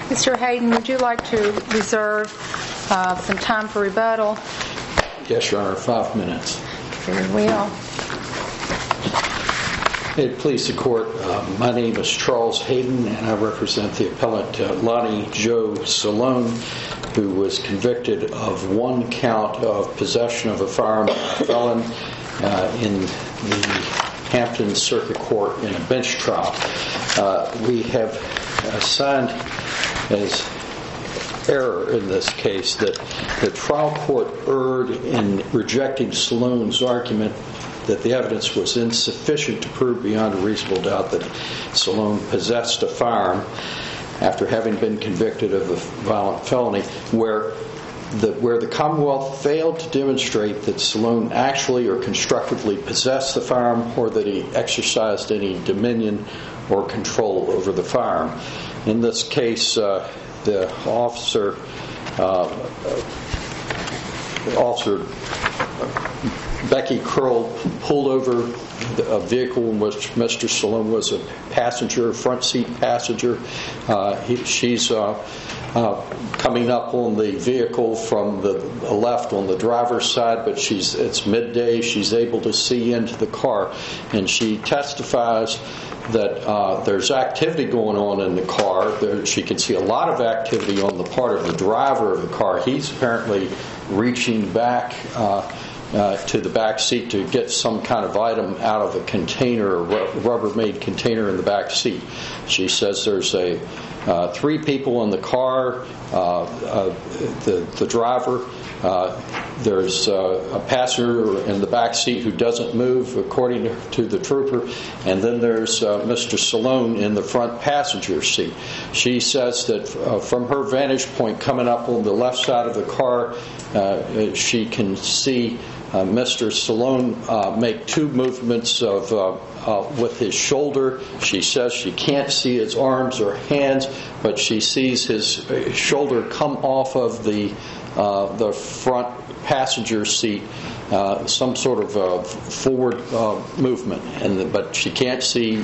Mr. Hayden, would you like to reserve some time for rebuttal? Yes, Your Honor, 5 minutes. Very well. Please, the Court. My name is Charles Hayden, and I represent the appellant Lonnie Jo Salone, who was convicted of one count of possession of a firearm by a felon in the Hampton Circuit Court in a bench trial. We have assigned as error in this case that the trial court erred in rejecting Salone's argument that the evidence was insufficient to prove beyond a reasonable doubt that Salone possessed a firearm after having been convicted of a violent felony, where the Commonwealth failed to demonstrate that Salone actually or constructively possessed the firearm or that he exercised any dominion or control over the firearm. In this case, the officer Becky Curl pulled over a vehicle in which Mr. Salone was a passenger, front seat passenger. She's coming up on the vehicle from the left on the driver's side, but it's midday. She's able to see into the car, and she testifies that there's activity going on in the car. She can see a lot of activity on the part of the driver of the car. He's apparently reaching back to the back seat to get some kind of item out of a container, a Rubbermaid container in the back seat. She says there's three people in the car, the driver, there's a passenger in the back seat who doesn't move, according to the trooper, and then there's Mr. Salone in the front passenger seat. She says that from her vantage point coming up on the left side of the car, she can see Mr. Salone make two movements with his shoulder. She says she can't see his arms or hands, but she sees his shoulder come off of the front passenger seat, some sort of forward movement, but she can't see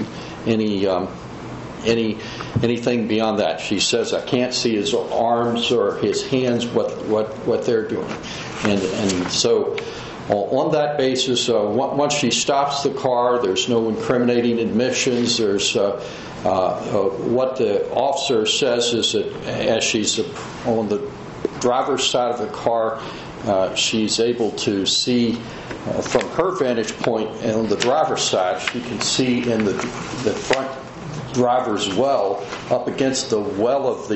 anything beyond that. She says, I can't see his arms or his hands, what they're doing. And so on that basis, once she stops the car, there's no incriminating admissions. There's what the officer says is that as she's on the driver's side of the car, she's able to see from her vantage point, and on the driver's side, she can see in the front driver's well up against the well of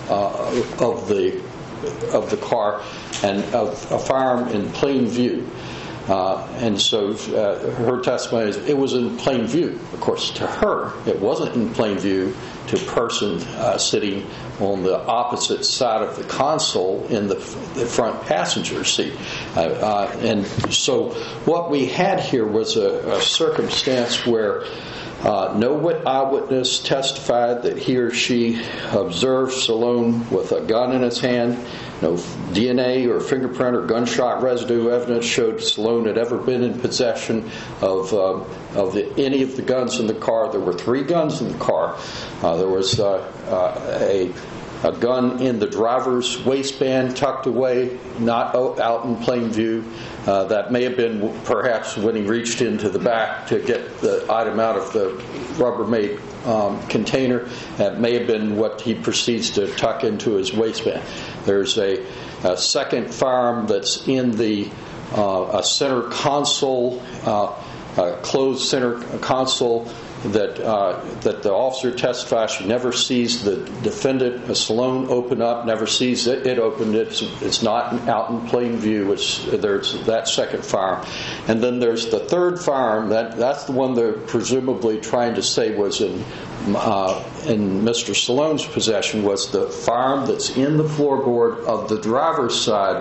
the car, and a firearm in plain view. And so her testimony is it was in plain view. Of course, to her, it wasn't in plain view to a person sitting on the opposite side of the console in the front passenger seat. And so what we had here was a circumstance where no eyewitness testified that he or she observed Salone with a gun in his hand. No DNA or fingerprint or gunshot residue evidence showed Salone had ever been in possession of any of the guns in the car. There were 3 guns in the car. There was a gun in the driver's waistband tucked away, not out in plain view. That may have been perhaps when he reached into the back to get the item out of the Rubbermaid container. That may have been what he proceeds to tuck into his waistband. There's a second firearm that's in the a center console, a closed center console that the officer testifies she never sees the defendant, Salone, open up, never sees it opened. It's not out in plain view. There's that second firearm. And then there's the third firearm. That's the one they're presumably trying to say was in Mr. Salone's possession, was the firearm that's in the floorboard of the driver's side,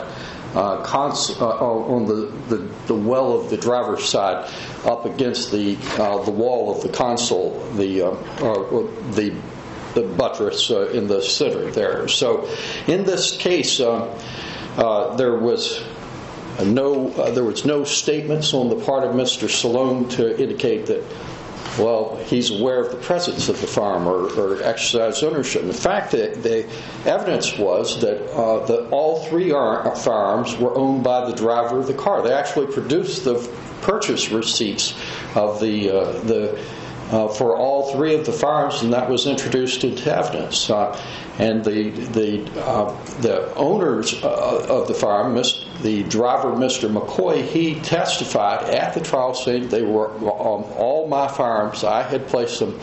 on the well of the driver's side, up against the wall of the console, the buttress in the center there. So, in this case, there was no statements on the part of Mr. Salone to indicate that well, he's aware of the presence of the firearm or exercise ownership. In fact, the evidence was that all three firearms were owned by the driver of the car. They actually produced the purchase receipts of for all three of the firearms, and that was introduced into evidence. And the owners of the firearm, the driver, Mr. McCoy, he testified at the trial saying they were all my firearms. I had placed them.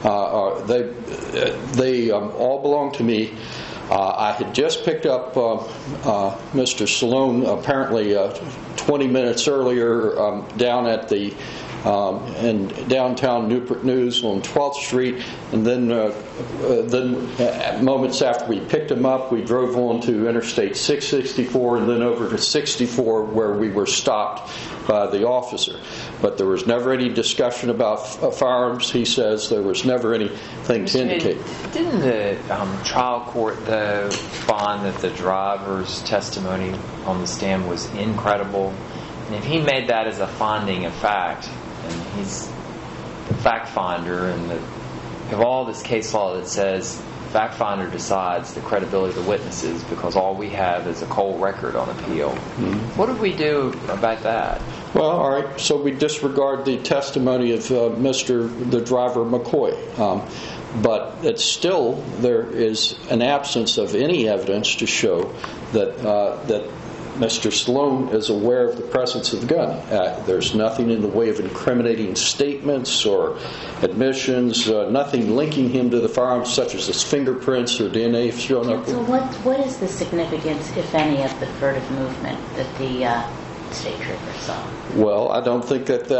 They all belonged to me. I had just picked up Mr. Stallone apparently 20 minutes earlier down at the in downtown Newport News on 12th Street, and then moments after we picked him up, we drove on to Interstate 664 and then over to 64 where we were stopped by the officer. But there was never any discussion about firearms. He says there was never anything to indicate. Didn't the trial court, though, find that the driver's testimony on the stand was incredible? And if he made that as a finding of fact, and he's the fact finder, and of all this case law that says fact finder decides the credibility of the witnesses because all we have is a cold record on appeal. What do we do about that? Well, all right, so we disregard the testimony of the driver McCoy. But it's still, there is an absence of any evidence to show that Mr. Stallone is aware of the presence of the gun. There's nothing in the way of incriminating statements or admissions, nothing linking him to the firearm, such as his fingerprints or DNA showing up. So what is the significance, if any, of the furtive movement that the state trooper saw? Well, I don't think that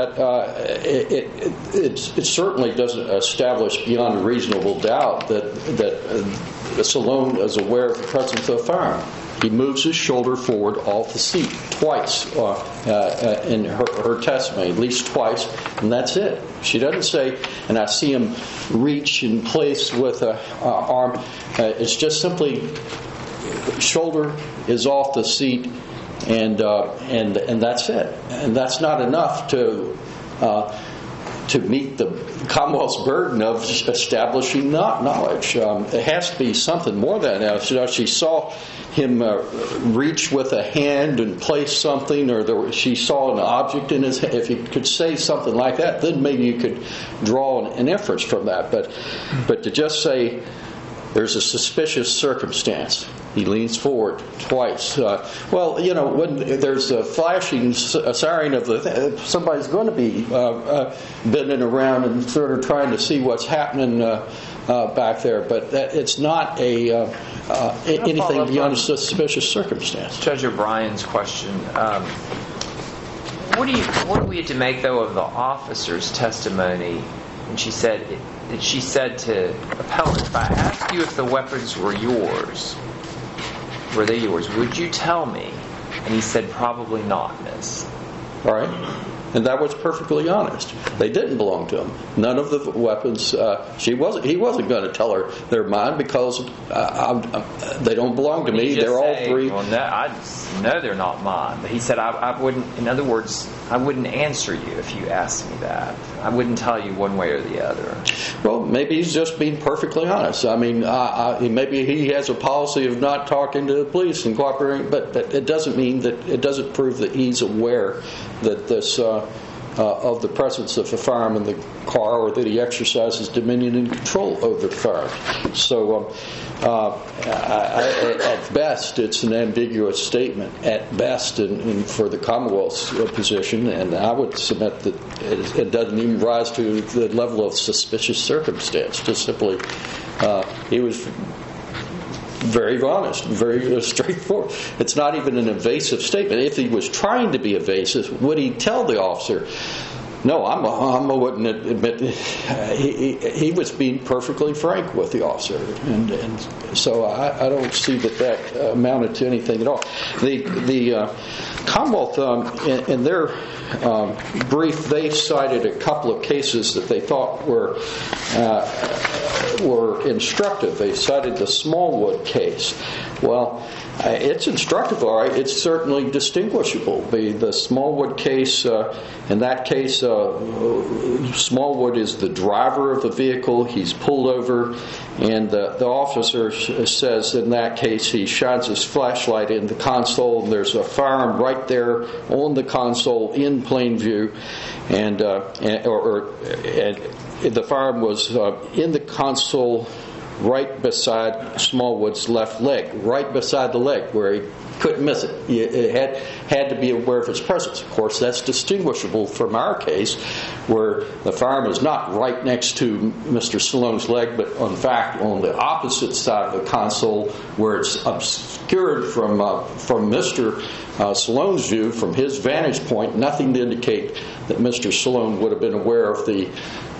it certainly doesn't establish beyond a reasonable doubt that Stallone is aware of the presence of a firearm. He moves his shoulder forward off the seat twice in her testimony, at least twice, and that's it. She doesn't say, and I see him reach in place with an arm. It's just simply shoulder is off the seat, and that's it. And that's not enough to meet the Commonwealth's burden of establishing knowledge. It has to be something more than that. She saw him reach with a hand and place something, or she saw an object in his hand. If you could say something like that, then maybe you could draw an inference from that. But to just say there's a suspicious circumstance, he leans forward twice. Well, you know, when there's a flashing siren of somebody's going to be bending around and sort of trying to see what's happening back there, but it's not anything beyond a suspicious circumstance. Judge O'Brien's question. What do we have to make, though, of the officer's testimony? And she said to appellant, if I asked you if the weapons were yours, were they yours, would you tell me? And he said, probably not, miss. All right. And that was perfectly honest. They didn't belong to him. None of the weapons. He wasn't going to tell her they're mine because they don't belong to me. They're all three. Well, no, I know they're not mine. But he said I wouldn't. In other words, I wouldn't answer you if you asked me that. I wouldn't tell you one way or the other. Well, maybe he's just being perfectly honest. I mean, maybe he has a policy of not talking to the police and cooperating, but it doesn't mean that it doesn't prove that he's aware that this of the presence of a firearm in the car, or that he exercises dominion and control over the firearm. So, at best, it's an ambiguous statement. At best, for the Commonwealth's position, and I would submit that it doesn't even rise to the level of suspicious circumstance. Just simply, he was very honest, very straightforward. It's not even an evasive statement. If he was trying to be evasive, would he tell the officer? No, I wouldn't admit. He was being perfectly frank with the officer, and so I don't see that amounted to anything at all. The Commonwealth, in their brief, they cited a couple of cases that they thought were were instructive. They cited the Smallwood case. Well, it's instructive, all right. It's certainly distinguishable. The Smallwood case, in that case, Smallwood is the driver of the vehicle. He's pulled over, and the officer says in that case he shines his flashlight in the console, and there's a firearm right there on the console in plain view, and the firearm was in the console right beside Smallwood's left leg, right beside the leg where he couldn't miss it. It had to be aware of its presence. Of course, that's distinguishable from our case where the firearm is not right next to Mr. Salone's leg, but in fact on the opposite side of the console where it's obscured from Mr. Salone's view, from his vantage point, nothing to indicate that Mr. Salone would have been aware of the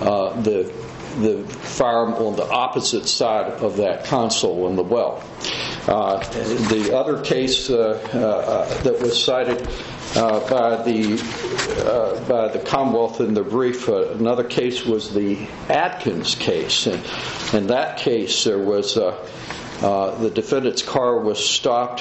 firearm on the opposite side of that console in the well. The other case that was cited by the Commonwealth in the brief, another case was the Atkins case. And in that case, there was the defendant's car was stopped,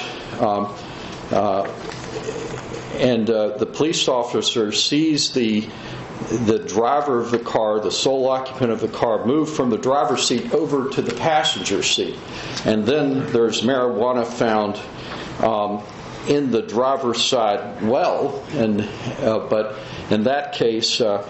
and the police officer sees the driver of the car, the sole occupant of the car, moved from the driver's seat over to the passenger seat. And then there's marijuana found in the driver's side well, but in that case, the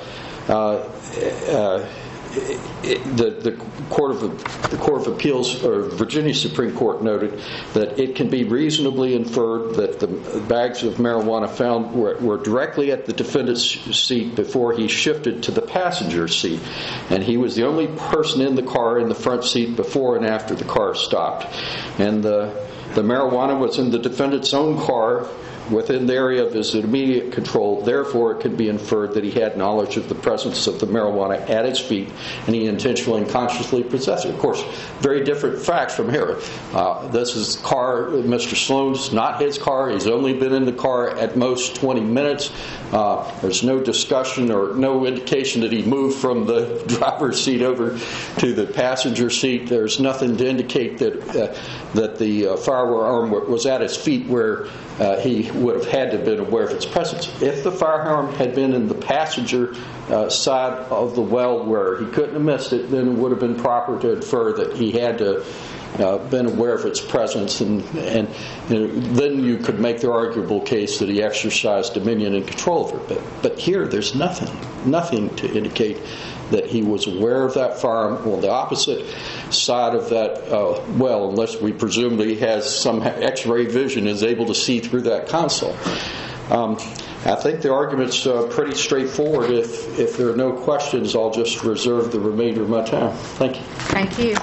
Court of Appeals, or Virginia Supreme Court, noted that it can be reasonably inferred that the bags of marijuana found were directly at the defendant's seat before he shifted to the passenger seat, and he was the only person in the car in the front seat before and after the car stopped. And the marijuana was in the defendant's own car within the area of his immediate control. Therefore, it could be inferred that he had knowledge of the presence of the marijuana at his feet, and he intentionally and consciously possessed it. Of course, very different facts from here. This is car, Mr. Salone's, not his car. He's only been in the car at most 20 minutes. There's no discussion or no indication that he moved from the driver's seat over to the passenger seat. There's nothing to indicate that the firearm was at his feet where he would have had to have been aware of its presence. If the firearm had been in the passenger side of the well where he couldn't have missed it, then it would have been proper to infer that he had to been aware of its presence, and then you could make the arguable case that he exercised dominion and control over it. But here, there's nothing to indicate that he was aware of that firearm on the opposite side of that well, unless we presume that he has some X-ray vision, is able to see through that console. I think the argument's pretty straightforward. If there are no questions, I'll just reserve the remainder of my time. Thank you. Thank you.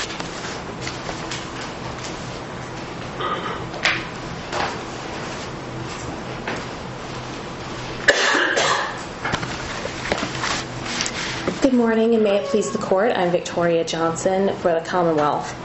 Good morning, and may it please the Court. I'm Victoria Johnson for the Commonwealth.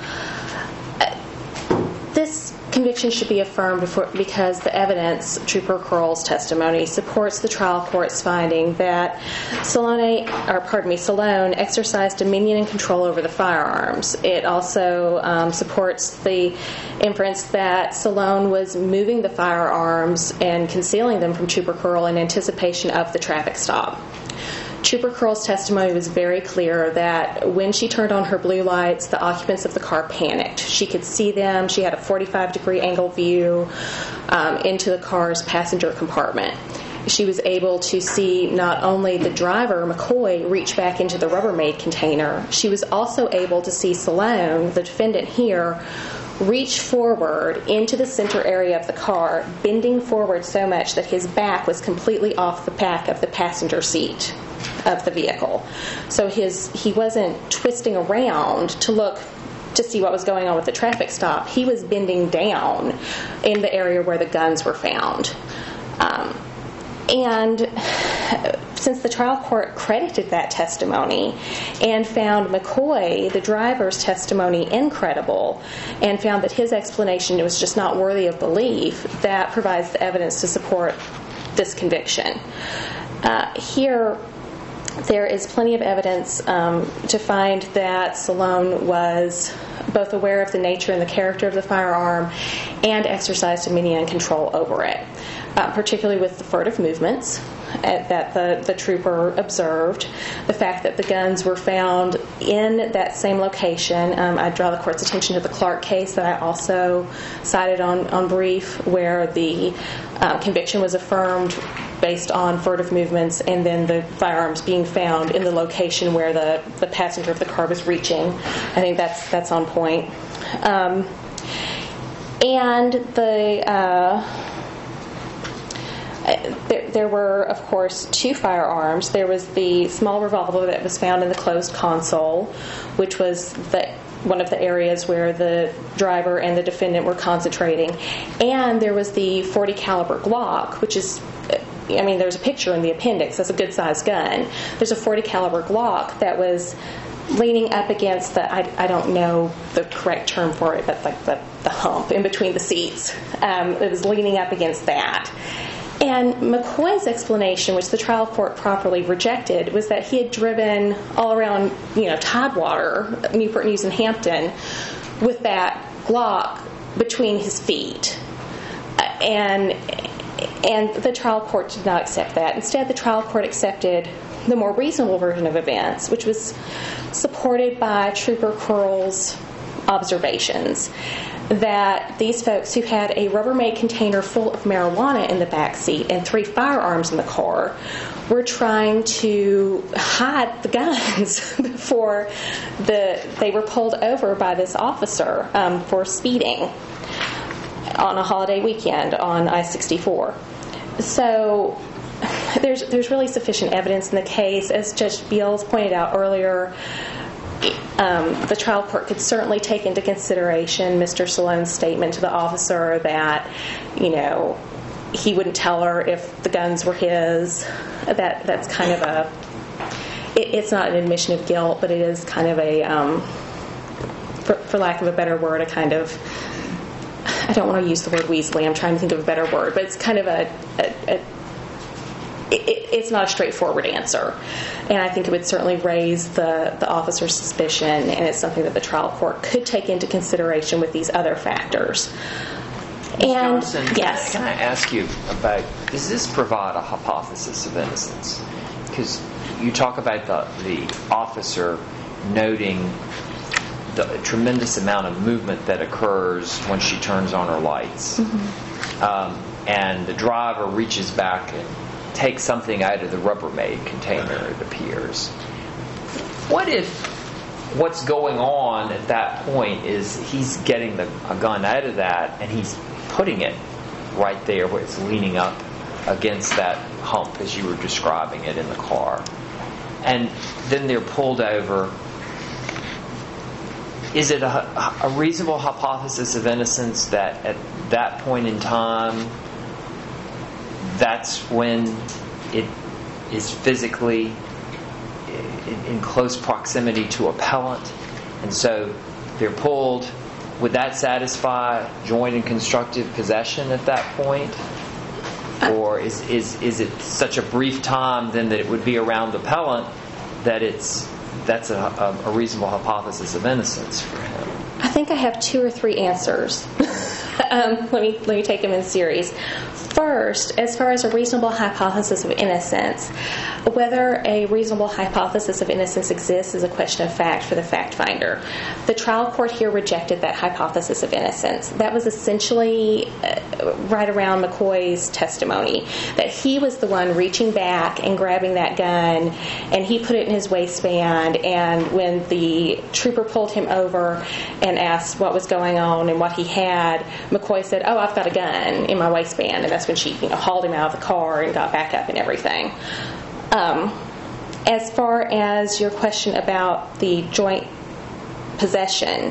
This conviction should be affirmed because the evidence, Trooper Curl's testimony, supports the trial court's finding that Salone exercised dominion and control over the firearms. It also supports the inference that Salone was moving the firearms and concealing them from Trooper Curl in anticipation of the traffic stop. Trooper Curl's testimony was very clear that when she turned on her blue lights, the occupants of the car panicked. She could see them. She had a 45-degree angle view into the car's passenger compartment. She was able to see not only the driver, McCoy, reach back into the Rubbermaid container, she was also able to see Salone, the defendant here, reach forward into the center area of the car, bending forward so much that his back was completely off the back of the passenger seat of the vehicle. So he wasn't twisting around to see what was going on with the traffic stop. He was bending down in the area where the guns were found. And since the trial court credited that testimony and found McCoy, the driver's testimony, incredible, and found that his explanation was just not worthy of belief, that provides the evidence to support this conviction. Here, there is plenty of evidence to find that Salone was both aware of the nature and the character of the firearm and exercised dominion and control over it, particularly with the furtive movements that the trooper observed, the fact that the guns were found in that same location. I draw the court's attention to the Clark case that I also cited on brief, where the conviction was affirmed based on furtive movements and then the firearms being found in the location where the passenger of the car was reaching. I think that's on point. And there were, of course, two firearms. There was the small revolver that was found in the closed console, which was one of the areas where the driver and the defendant were concentrating. And there was the .40 caliber Glock, which is, there's a picture in the appendix. That's a good-sized gun. There's a .40 caliber Glock that was leaning up against I don't know the correct term for it, but like the hump in between the seats. It was leaning up against that. And McCoy's explanation, which the trial court properly rejected, was that he had driven all around, Tidewater, Newport News, and Hampton with that Glock between his feet. And the trial court did not accept that. Instead, the trial court accepted the more reasonable version of events, which was supported by Trooper Curl's observations, that these folks who had a Rubbermaid container full of marijuana in the back seat and 3 firearms in the car were trying to hide the guns before they were pulled over by this officer for speeding on a holiday weekend on I-64. So there's really sufficient evidence in the case. As Judge Beals pointed out earlier, the trial court could certainly take into consideration Mr. Salone's statement to the officer that, he wouldn't tell her if the guns were his. That's kind of it's not an admission of guilt, but it is kind of a, for lack of a better word, a kind of, I don't want to use the word weaselly, I'm trying to think of a better word, but it's kind of it's not a straightforward answer. And I think it would certainly raise the officer's suspicion, and it's something that the trial court could take into consideration with these other factors. And Johnson, yes. Can I ask you about, does this provide a hypothesis of innocence? Because you talk about the officer noting the tremendous amount of movement that occurs when she turns on her lights. Mm-hmm. And the driver reaches back and takes something out of the Rubbermaid container, it appears. What if what's going on at that point is he's getting a gun out of that and he's putting it right there where it's leaning up against that hump as you were describing it in the car. And then they're pulled over. Is it a reasonable hypothesis of innocence that at that point in time that's when it is physically in close proximity to appellant, and so they're pulled? Would that satisfy joint and constructive possession at that point? Or is it such a brief time then that it would be around the appellant that that's a reasonable hypothesis of innocence for him? I think I have 2 or 3 answers. Let me take them in series. First, as far as a reasonable hypothesis of innocence, whether a reasonable hypothesis of innocence exists is a question of fact for the fact finder. The trial court here rejected that hypothesis of innocence. That was essentially right around McCoy's testimony, that he was the one reaching back and grabbing that gun, and he put it in his waistband, and when the trooper pulled him over and asked what was going on and what he had, McCoy said, "Oh, I've got a gun in my waistband," and that's when she hauled him out of the car and got back up and everything. As far as your question about the joint possession,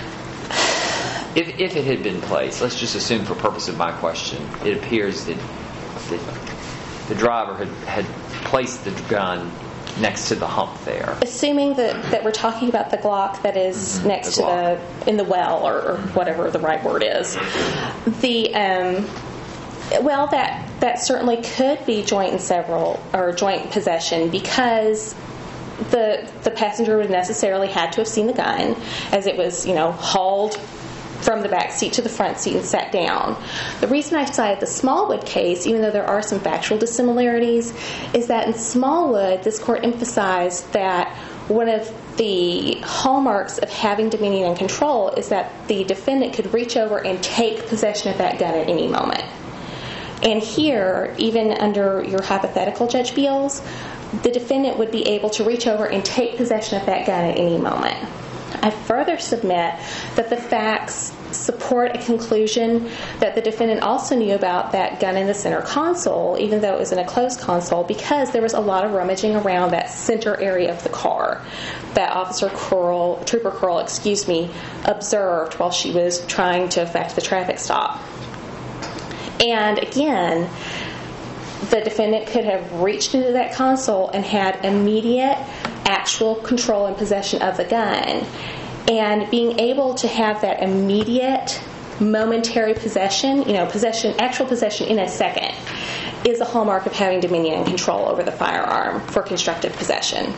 if it had been placed, let's just assume for purpose of my question, it appears that the driver had placed the gun next to the hump there. Assuming that we're talking about the Glock that is next to in the well, or whatever the right word is, that certainly could be joint and several, or joint possession, because the passenger would necessarily had to have seen the gun as it was, hauled from the back seat to the front seat and sat down. The reason I cited the Smallwood case, even though there are some factual dissimilarities, is that in Smallwood, this court emphasized that one of the hallmarks of having dominion and control is that the defendant could reach over and take possession of that gun at any moment. And here, even under your hypothetical, Judge Beals, the defendant would be able to reach over and take possession of that gun at any moment. I further submit that the facts support a conclusion that the defendant also knew about that gun in the center console, even though it was in a closed console, because there was a lot of rummaging around that center area of the car that Trooper Curl, observed while she was trying to effect the traffic stop. And again, the defendant could have reached into that console and had immediate actual control and possession of the gun. And being able to have that immediate, momentary possession, actual possession in a second, is a hallmark of having dominion and control over the firearm for constructive possession.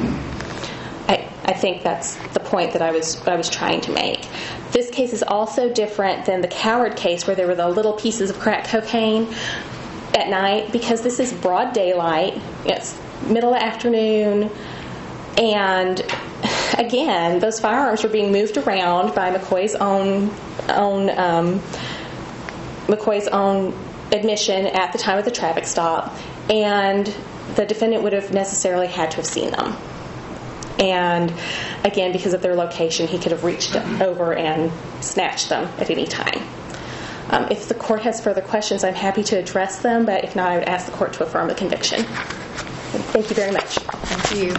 I think that's the point that I was trying to make. This case is also different than the Coward case, where there were the little pieces of crack cocaine at night, because this is broad daylight. It's middle of the afternoon, and again, those firearms were being moved around by McCoy's own admission at the time of the traffic stop, and the defendant would have necessarily had to have seen them. And again, because of their location, he could have reached over and snatched them at any time. If the court has further questions, I'm happy to address them, but if not, I would ask the court to affirm the conviction. Thank you very much. Thank you.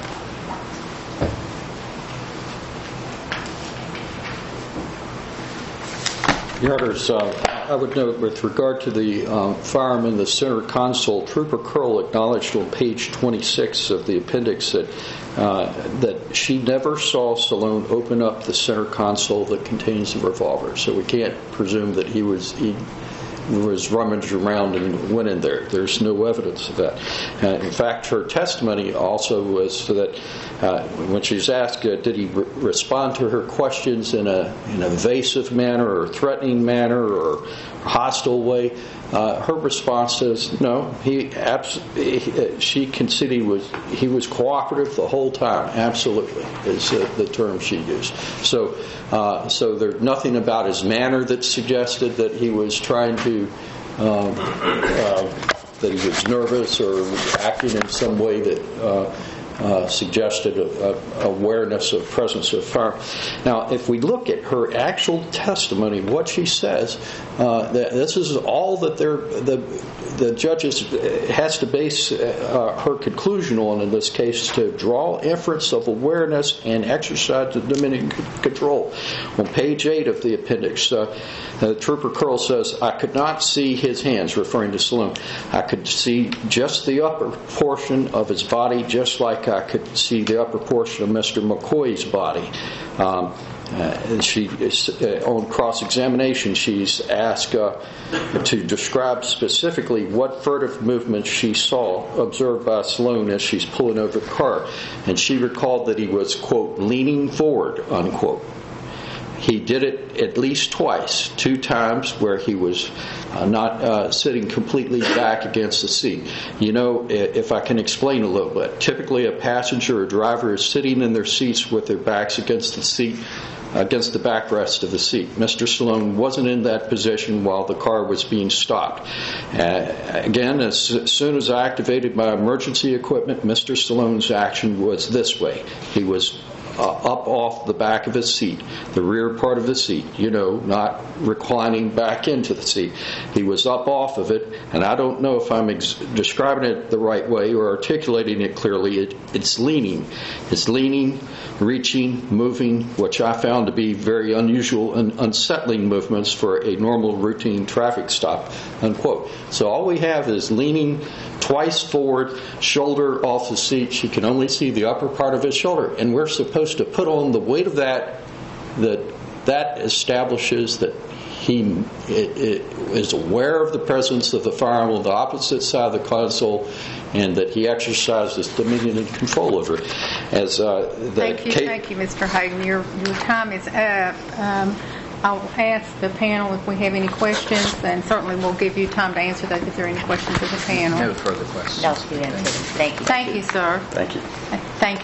Your Honors, I would note with regard to the firearm in the center console, Trooper Curl acknowledged on page 26 of the appendix that she never saw Stallone open up the center console that contains the revolver. So we can't presume that he was rummaged around and went in there. There's no evidence of that. In fact, her testimony also was that when she's asked, did he respond to her questions in an evasive manner or threatening manner or hostile way, her response is no. She conceded he was cooperative the whole time. Absolutely is the term she used. So there's nothing about his manner that suggested that he was trying to that he was nervous or acting in some way that suggested awareness of presence of fire. Now, if we look at her actual testimony, what she says, this is all that the judges has to base her conclusion on in this case, to draw inference of awareness and exercise of dominion control. On page 8 of the appendix, Trooper Curl says, I could not see his hands, referring to Stallone. I could see just the upper portion of his body, just like I could see the upper portion of Mr. McCoy's body. And she, on cross-examination, she's asked to describe specifically what furtive movements she saw observed by Stallone as she's pulling over the car. And she recalled that he was, quote, leaning forward, unquote. He did it at least twice, 2 times where he was not sitting completely back against the seat. If I can explain a little bit, typically a passenger or driver is sitting in their seats with their backs against the seat, against the backrest of the seat. Mr. Stallone wasn't in that position while the car was being stopped. Again, as soon as I activated my emergency equipment, Mr. Stallone's action was this way. He was up off the back of his seat, the rear part of the seat, not reclining back into the seat. He was up off of it, and I don't know if I'm describing it the right way or articulating it clearly. It's leaning. It's leaning, reaching, moving, which I found to be very unusual and unsettling movements for a normal routine traffic stop, unquote. So all we have is leaning twice forward, shoulder off the seat. She can only see the upper part of his shoulder, and we're supposed to put on the weight of that that establishes that he is aware of the presence of the firearm on the opposite side of the console, and that he exercises dominion and control over it. As Thank you, Mr. Hayden. Your time is up. I'll ask the panel if we have any questions, and certainly we'll give you time to answer those if there are any questions of the panel. No further questions. No, you answered them. Thank you. Thank you, sir. Thank you. Thank